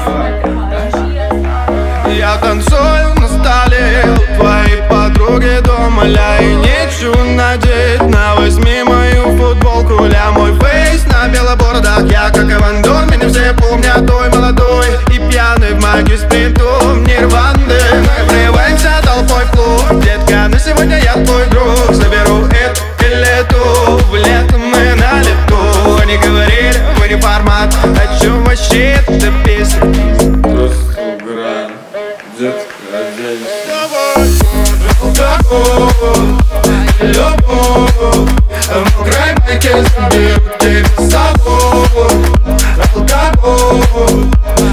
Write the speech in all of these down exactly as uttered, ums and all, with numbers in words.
Я танцую на столе у твоей подруги дома, ля, и нечего надеть. На, возьми мою футболку, ля, мой фейс на белобордах. Я как Иван Дон, меня все помнят, той молодой и пьяный в магию с притом Нирванды. Мы врываемся толпой в клуб, детка, на сегодня я твой друг. Заберу эту или ту, в лето мы на лету. Они говорили, вы не формат, о чем вообще эта песня? Просто играем, детка, оденься. Алкоголь, любовь, в край майке заберу тебя с собой. Алкоголь,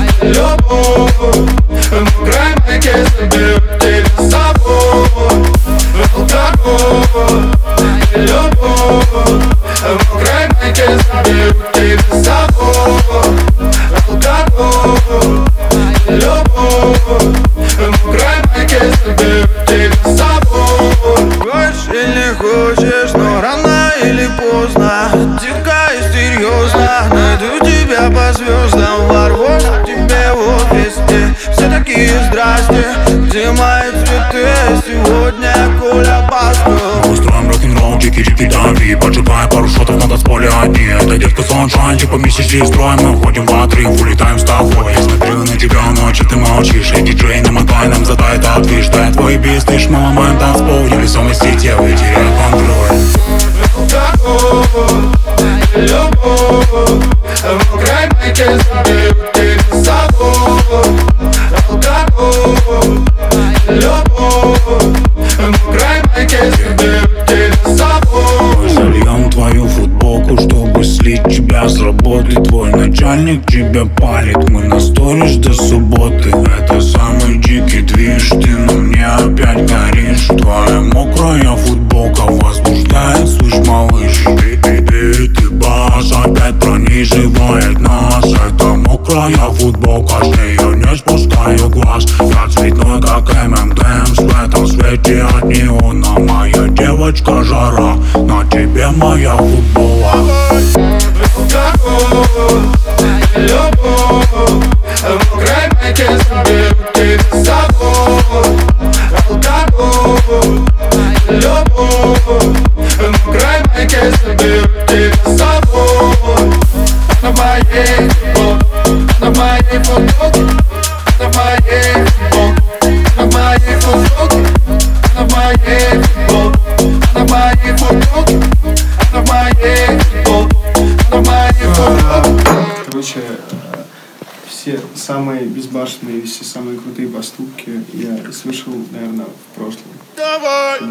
любовь, в край майке заберу тебя с собой. Алкоголь, любовь, в край майке заберу тебя с собой. Алкоголь, любовь, в край майке заберу тебя с собой. Хочешь или хочешь, но рано или поздно, детка, и серьезно, найду тебя по звездам, ворвусь к тебе в везде. Все такие здрасте, где мои цветы? Сегодня Коля Басков. Устроим рок-н-ролл, джики-джики дави, поджигая пару шотов на танцполе одни. Это детка Sunshine, типа месячный строй. Мы входим в отрыв, улетаем с тобой. Я смотрю на тебя ночью, ты молчишь. Эй, диджей, намотай нам, задай этот движ. Дай твой бис, лишь мы ломаем танцпол. Невесомости тело, теряю контроль. Алкоголь, любовь, в край майке заберу тебя с собой. Алкоголь, любовь, в край майке заберу тебя с собой. Мы зальем твою футболку, чтобы слить тебя с работы. Твой начальник тебя палит, мы на сторис до субботы. Это самый дикий движ, ты на мне опять горишь. Твоя мокрая футболка возбуждает, слышь, малыш. Ты, ты, ты, ты, бас опять пронизывает нас. Это мокрая футболка, с нее не спускаю глаз. Я цветной, как эм эм Дэмс, в этом свете от неона. Моя девочка жара, на тебе моя футбола. Алкоголь, любовь, в край майке заберу тебя с собой. Алкоголь, любовь, в край майке заберу тебя с собой. На моей футболке, на моей футболке, на моей футболке, на моей футболке, на моей футболке, на моей футболке, на моей футболке, на моей футболке. Короче, все самые безбашенные, все самые крутые поступки я слышал, наверное, в прошлом. Давай!